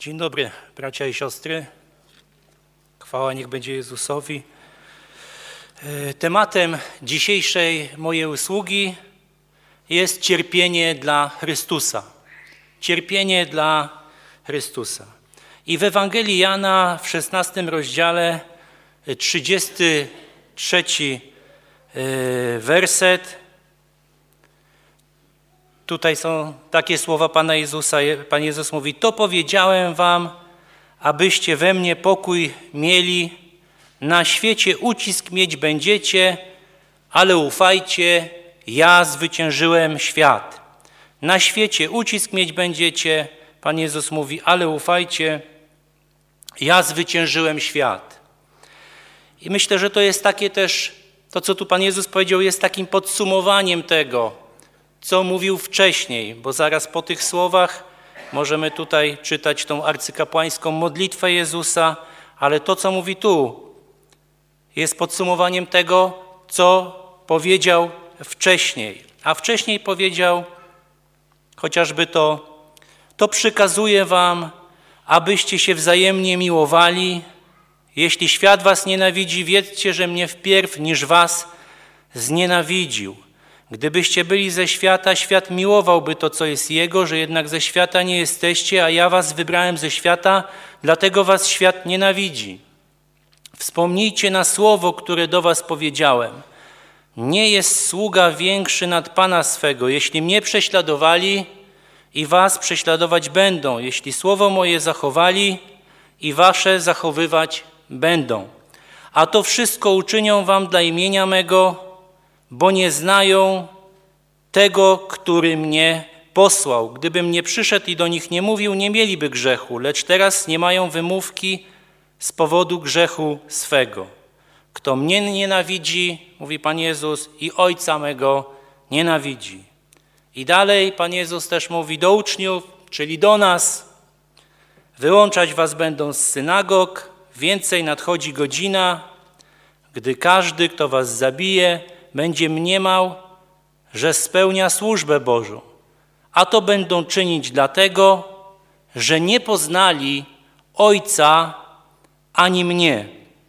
Dzień dobry, bracia i siostry. Chwała niech będzie Jezusowi. Tematem dzisiejszej mojej usługi jest cierpienie dla Chrystusa. Cierpienie dla Chrystusa. I w Ewangelii Jana w 16 rozdziale, 33 werset. Tutaj są takie słowa Pana Jezusa. Pan Jezus mówi: to powiedziałem wam, abyście we mnie pokój mieli. Na świecie ucisk mieć będziecie, ale ufajcie, ja zwyciężyłem świat. Na świecie ucisk mieć będziecie, Pan Jezus mówi, ale ufajcie, ja zwyciężyłem świat. I myślę, że to jest takie też, to co tu Pan Jezus powiedział, jest takim podsumowaniem tego, co mówił wcześniej, bo zaraz po tych słowach możemy tutaj czytać tą arcykapłańską modlitwę Jezusa, ale to, co mówi tu, jest podsumowaniem tego, co powiedział wcześniej. A wcześniej powiedział chociażby to przykazuję wam, abyście się wzajemnie miłowali. Jeśli świat was nienawidzi, wiedzcie, że mnie wpierw niż was znienawidził. Gdybyście byli ze świata, świat miłowałby to, co jest jego, że jednak ze świata nie jesteście, a ja was wybrałem ze świata, dlatego was świat nienawidzi. Wspomnijcie na słowo, które do was powiedziałem. Nie jest sługa większy nad Pana swego. Jeśli mnie prześladowali, i was prześladować będą. Jeśli słowo moje zachowali, i wasze zachowywać będą. A to wszystko uczynią wam dla imienia mego, bo nie znają tego, który mnie posłał. Gdybym nie przyszedł i do nich nie mówił, nie mieliby grzechu, lecz teraz nie mają wymówki z powodu grzechu swego. Kto mnie nienawidzi, mówi Pan Jezus, i Ojca mego nienawidzi. I dalej Pan Jezus też mówi do uczniów, czyli do nas: wyłączać was będą z synagog, więcej nadchodzi godzina, gdy każdy, kto was zabije, będzie mniemał, że spełnia służbę Bożą. A to będą czynić dlatego, że nie poznali Ojca ani mnie.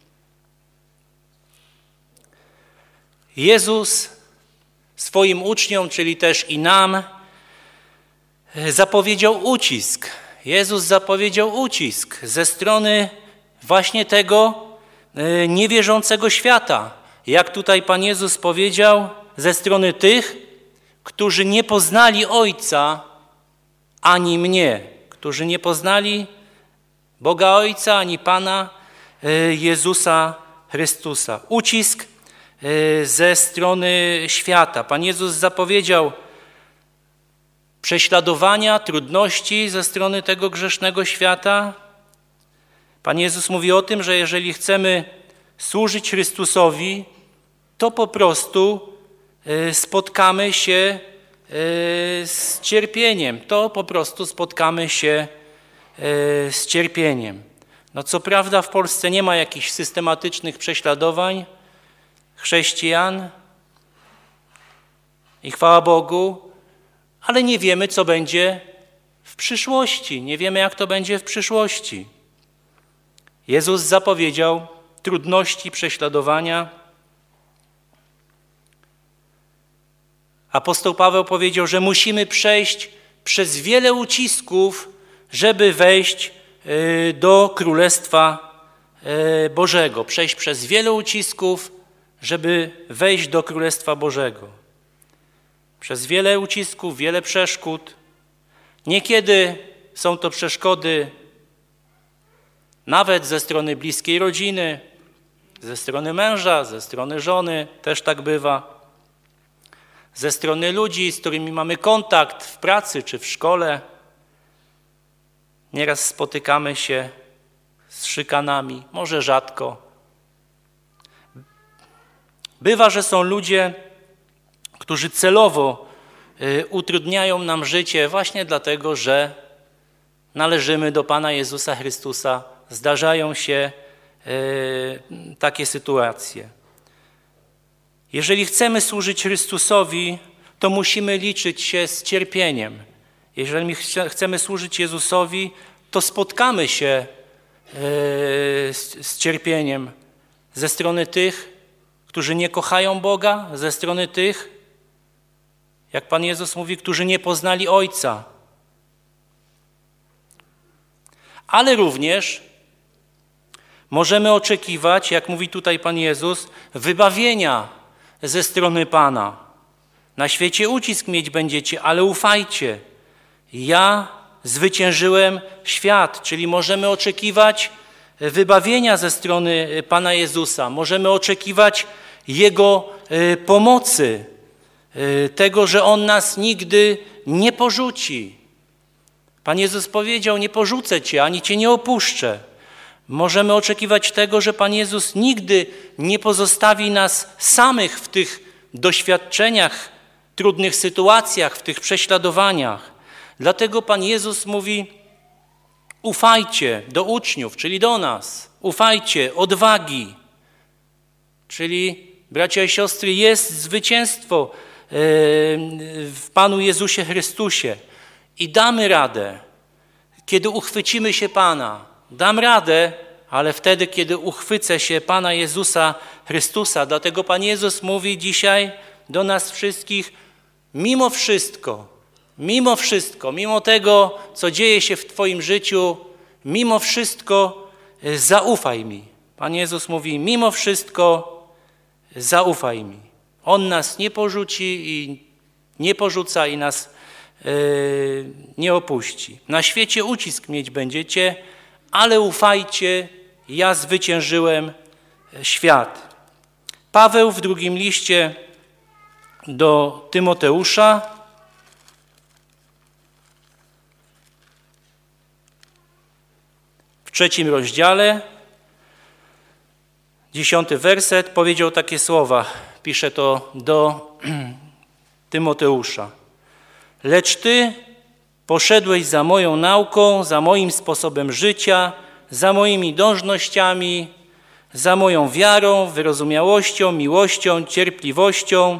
Jezus swoim uczniom, czyli też i nam, zapowiedział ucisk. Jezus zapowiedział ucisk ze strony właśnie tego niewierzącego świata. Jak tutaj Pan Jezus powiedział, ze strony tych, którzy nie poznali Ojca ani mnie, którzy nie poznali Boga Ojca ani Pana Jezusa Chrystusa. Ucisk ze strony świata. Pan Jezus zapowiedział prześladowania, trudności ze strony tego grzesznego świata. Pan Jezus mówi o tym, że jeżeli chcemy służyć Chrystusowi, to po prostu spotkamy się z cierpieniem. To po prostu spotkamy się z cierpieniem. No co prawda w Polsce nie ma jakichś systematycznych prześladowań chrześcijan i chwała Bogu, ale nie wiemy, co będzie w przyszłości. Nie wiemy, jak to będzie w przyszłości. Jezus zapowiedział trudności, prześladowania. Apostoł Paweł powiedział, że musimy przejść przez wiele ucisków, żeby wejść do Królestwa Bożego. Przejść przez wiele ucisków, żeby wejść do Królestwa Bożego. Przez wiele ucisków, wiele przeszkód. Niekiedy są to przeszkody nawet ze strony bliskiej rodziny, ze strony męża, ze strony żony, też tak bywa. Ze strony ludzi, z którymi mamy kontakt w pracy czy w szkole. Nieraz spotykamy się z szykanami, może rzadko. Bywa, że są ludzie, którzy celowo utrudniają nam życie właśnie dlatego, że należymy do Pana Jezusa Chrystusa. Zdarzają się takie sytuacje. Jeżeli chcemy służyć Chrystusowi, to musimy liczyć się z cierpieniem. Jeżeli chcemy służyć Jezusowi, to spotkamy się z cierpieniem ze strony tych, którzy nie kochają Boga, ze strony tych, jak Pan Jezus mówi, którzy nie poznali Ojca. Ale również możemy oczekiwać, jak mówi tutaj Pan Jezus, wybawienia ze strony Pana. Na świecie ucisk mieć będziecie, ale ufajcie. Ja zwyciężyłem świat, czyli możemy oczekiwać wybawienia ze strony Pana Jezusa. Możemy oczekiwać Jego pomocy, tego, że On nas nigdy nie porzuci. Pan Jezus powiedział, nie porzucę Cię, ani Cię nie opuszczę. Możemy oczekiwać tego, że Pan Jezus nigdy nie pozostawi nas samych w tych doświadczeniach, trudnych sytuacjach, w tych prześladowaniach. Dlatego Pan Jezus mówi, ufajcie do uczniów, czyli do nas. Ufajcie, odwagi. Czyli, bracia i siostry, jest zwycięstwo w Panu Jezusie Chrystusie. I damy radę, kiedy uchwycimy się Pana. Dam radę, ale wtedy, kiedy uchwycę się Pana Jezusa Chrystusa. Dlatego Pan Jezus mówi dzisiaj do nas wszystkich, mimo wszystko, mimo tego, co dzieje się w Twoim życiu, mimo wszystko zaufaj mi. Pan Jezus mówi, mimo wszystko zaufaj mi. On nas nie porzuci i nie porzuca i nas nie opuści. Na świecie ucisk mieć będziecie, ale ufajcie, ja zwyciężyłem świat. Paweł w drugim liście do Tymoteusza w 3 rozdziale, 10 werset, powiedział takie słowa, pisze to do Tymoteusza. Lecz ty poszedłeś za moją nauką, za moim sposobem życia, za moimi dążnościami, za moją wiarą, wyrozumiałością, miłością, cierpliwością,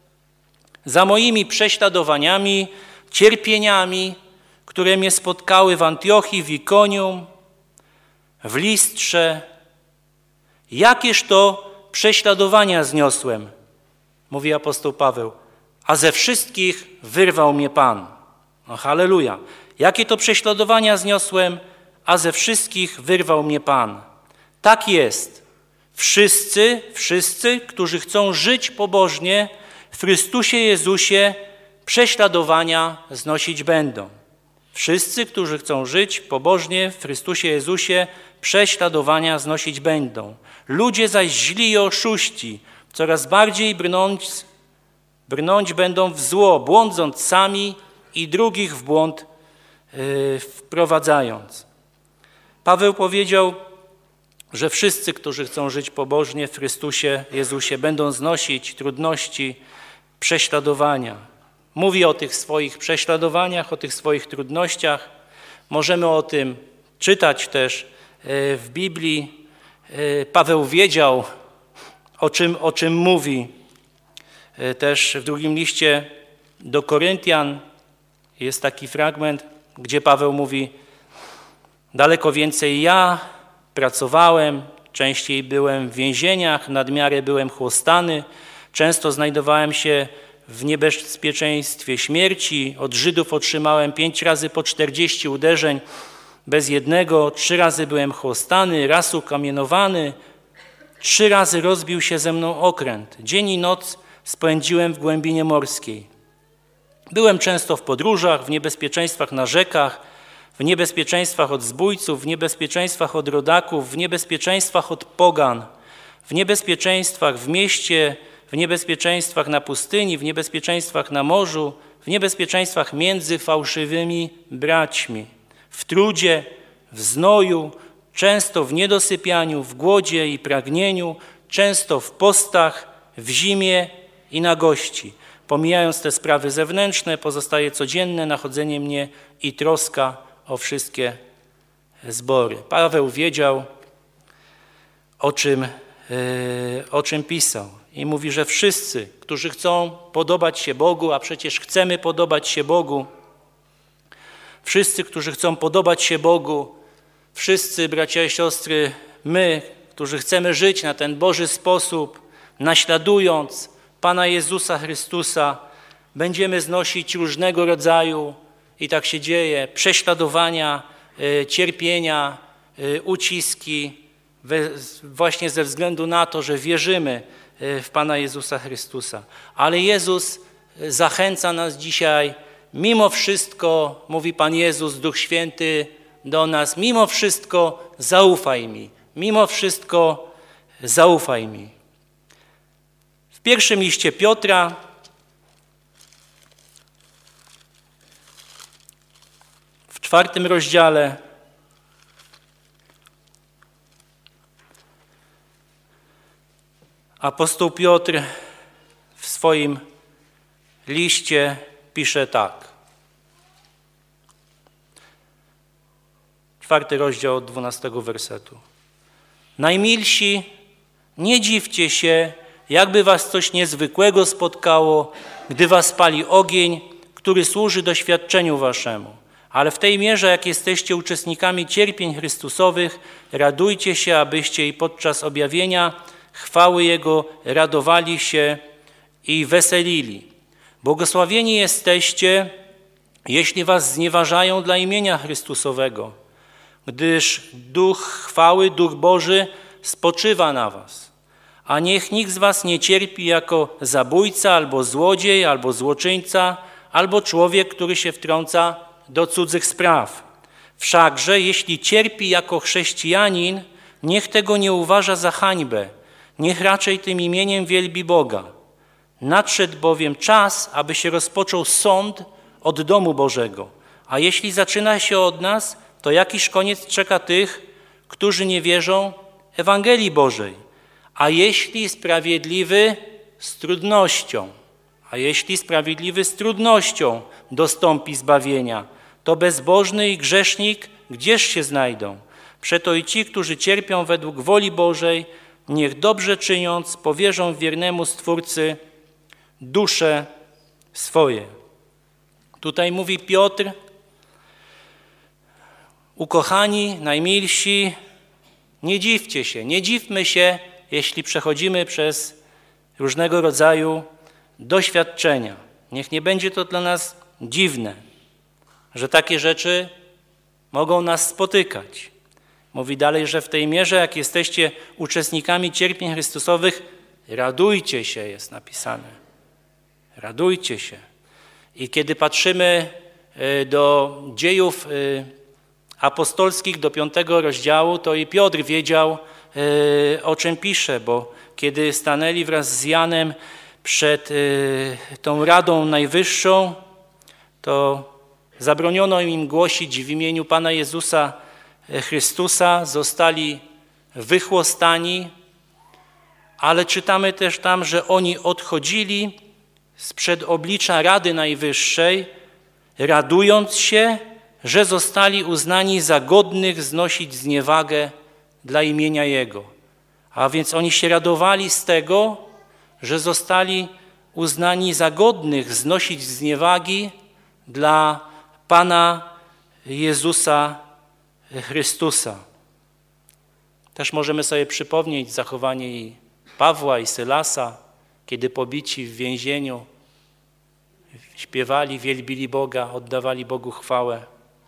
za moimi prześladowaniami, cierpieniami, które mnie spotkały w Antiochii, w Ikonium, w Listrze. Jakież to prześladowania zniosłem, mówi apostoł Paweł, a ze wszystkich wyrwał mnie Pan. No, halleluja. Jakie to prześladowania zniosłem, a ze wszystkich wyrwał mnie Pan. Tak jest. Wszyscy, którzy chcą żyć pobożnie w Chrystusie Jezusie, prześladowania znosić będą. Wszyscy, którzy chcą żyć pobożnie w Chrystusie Jezusie, prześladowania znosić będą. Ludzie zaś źli i oszuści coraz bardziej brnąć będą w zło, błądząc sami i drugich w błąd wprowadzając. Paweł powiedział, że wszyscy, którzy chcą żyć pobożnie w Chrystusie Jezusie, będą znosić trudności, prześladowania. Mówi o tych swoich prześladowaniach, o tych swoich trudnościach. Możemy o tym czytać też w Biblii. Paweł wiedział, o czym mówi. Też w drugim liście do Koryntian jest taki fragment, gdzie Paweł mówi, daleko więcej ja pracowałem, częściej byłem w więzieniach, nadmiarę byłem chłostany, często znajdowałem się w niebezpieczeństwie śmierci, od Żydów otrzymałem 5 razy po 40 uderzeń bez jednego, 3 razy byłem chłostany, raz ukamienowany, 3 razy rozbił się ze mną okręt, dzień i noc spędziłem w głębinie morskiej. Byłem często w podróżach, w niebezpieczeństwach na rzekach, w niebezpieczeństwach od zbójców, w niebezpieczeństwach od rodaków, w niebezpieczeństwach od pogan, w niebezpieczeństwach w mieście, w niebezpieczeństwach na pustyni, w niebezpieczeństwach na morzu, w niebezpieczeństwach między fałszywymi braćmi, w trudzie, w znoju, często w niedosypianiu, w głodzie i pragnieniu, często w postach, w zimie i nagości. Pomijając te sprawy zewnętrzne, pozostaje codzienne nachodzenie mnie i troska o wszystkie zbory. Paweł wiedział, o czym pisał. I mówi, że wszyscy, którzy chcą podobać się Bogu, a przecież chcemy podobać się Bogu, Wszyscy, którzy chcą podobać się Bogu, wszyscy, bracia i siostry, my, którzy chcemy żyć na ten Boży sposób, naśladując Pana Jezusa Chrystusa, będziemy znosić różnego rodzaju, i tak się dzieje, prześladowania, cierpienia, uciski, właśnie ze względu na to, że wierzymy w Pana Jezusa Chrystusa. Ale Jezus zachęca nas dzisiaj, mimo wszystko, mówi Pan Jezus, Duch Święty do nas, mimo wszystko zaufaj mi, mimo wszystko zaufaj mi. W pierwszym liście Piotra, w 4 rozdziale, apostoł Piotr w swoim liście pisze tak. 4 rozdział od 12 wersetu. Najmilsi, nie dziwcie się, jakby was coś niezwykłego spotkało, gdy was pali ogień, który służy doświadczeniu waszemu. Ale w tej mierze, jak jesteście uczestnikami cierpień Chrystusowych, radujcie się, abyście i podczas objawienia chwały Jego radowali się i weselili. Błogosławieni jesteście, jeśli was znieważają dla imienia Chrystusowego, gdyż Duch chwały, Duch Boży spoczywa na was. A niech nikt z was nie cierpi jako zabójca, albo złodziej, albo złoczyńca, albo człowiek, który się wtrąca do cudzych spraw. Wszakże, jeśli cierpi jako chrześcijanin, niech tego nie uważa za hańbę, niech raczej tym imieniem wielbi Boga. Nadszedł bowiem czas, aby się rozpoczął sąd od domu Bożego. A jeśli zaczyna się od nas, to jakiż koniec czeka tych, którzy nie wierzą Ewangelii Bożej? A jeśli sprawiedliwy z trudnością dostąpi zbawienia, to bezbożny i grzesznik gdzież się znajdą? Przeto i ci, którzy cierpią według woli Bożej, niech dobrze czyniąc powierzą wiernemu Stwórcy dusze swoje. Tutaj mówi Piotr, ukochani, najmilsi, nie dziwcie się, nie dziwmy się, jeśli przechodzimy przez różnego rodzaju doświadczenia. Niech nie będzie to dla nas dziwne, że takie rzeczy mogą nas spotykać. Mówi dalej, że w tej mierze, jak jesteście uczestnikami cierpień Chrystusowych, radujcie się, jest napisane. Radujcie się. I kiedy patrzymy do dziejów apostolskich, do 5 rozdziału, to i Piotr wiedział, o czym pisze, bo kiedy stanęli wraz z Janem przed tą Radą Najwyższą, to zabroniono im głosić w imieniu Pana Jezusa Chrystusa, zostali wychłostani, ale czytamy też tam, że oni odchodzili sprzed oblicza Rady Najwyższej, radując się, że zostali uznani za godnych znosić zniewagę dla imienia Jego. A więc oni się radowali z tego, że zostali uznani za godnych znosić zniewagi dla Pana Jezusa Chrystusa. Też możemy sobie przypomnieć zachowanie i Pawła i Sylasa, kiedy pobici w więzieniu śpiewali, wielbili Boga, oddawali Bogu chwałę.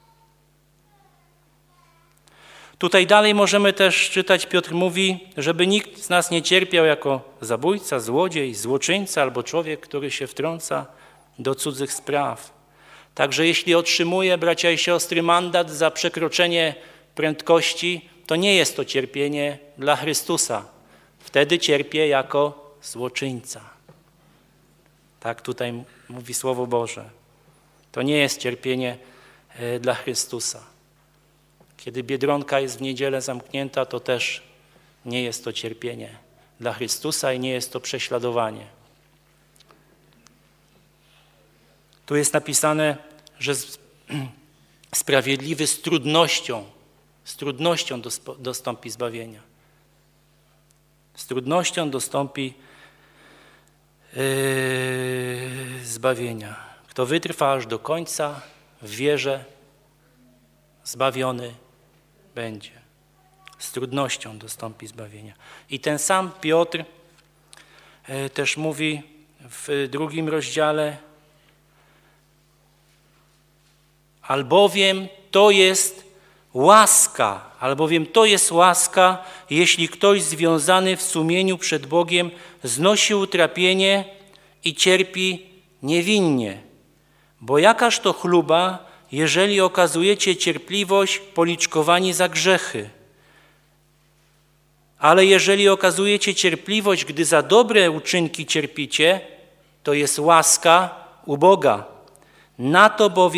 Tutaj dalej możemy też czytać, Piotr mówi, żeby nikt z nas nie cierpiał jako zabójca, złodziej, złoczyńca albo człowiek, który się wtrąca do cudzych spraw. Także jeśli otrzymuje, bracia i siostry, mandat za przekroczenie prędkości, to nie jest to cierpienie dla Chrystusa. Wtedy cierpię jako złoczyńca. Tak tutaj mówi Słowo Boże. To nie jest cierpienie dla Chrystusa. Kiedy Biedronka jest w niedzielę zamknięta, to też nie jest to cierpienie dla Chrystusa i nie jest to prześladowanie. Tu jest napisane, że sprawiedliwy z trudnością dostąpi zbawienia. Z trudnością dostąpi zbawienia. Kto wytrwa aż do końca w wierze, zbawiony będzie. Z trudnością dostąpi zbawienia. I ten sam Piotr też mówi w 2 rozdziale: albowiem to jest łaska, jeśli ktoś związany w sumieniu przed Bogiem znosi utrapienie i cierpi niewinnie. Bo jakaż to chluba, jeżeli okazujecie cierpliwość policzkowani za grzechy. Ale jeżeli okazujecie cierpliwość, gdy za dobre uczynki cierpicie, to jest łaska u Boga. Na to bowiem